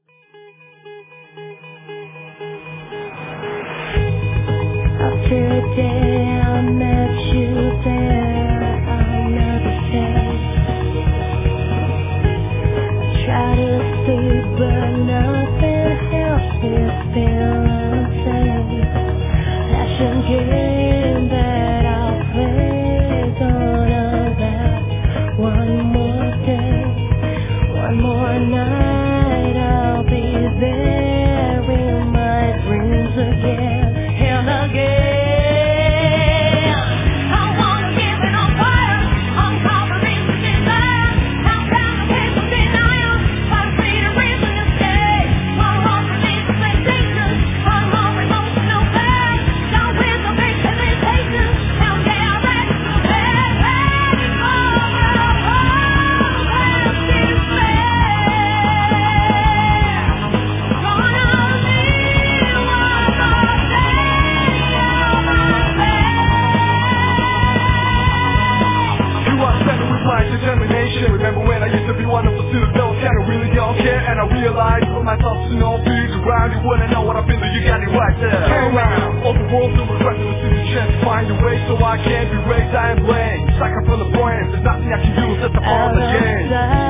After a day I met you there, I'll never say. I try to sleep but nothing helps me feel unsafe. Passion game that I'll play gonna last one more day, one more night. I'll be there in my dreams again and again. I wanna give it on fire, on covering the desire. How can the people denial? I'm free to reason to stay. My heart remains a sensation, my heart emotional pain. Down with the big hesitation, now they are ready to bed. Ready for the whole past despair. Gonna leave what I You are standing with my determination. Remember when I used to be one of the students that was kinda really don't care. And I realized for myself to know big around. You wanna know what I feel, you got it right there. Turn around, all the world to regret to see the chance to find a way. So I can't be raised, I am blamed. Sucker from the brain, there's nothing I can do, set the bar on the game.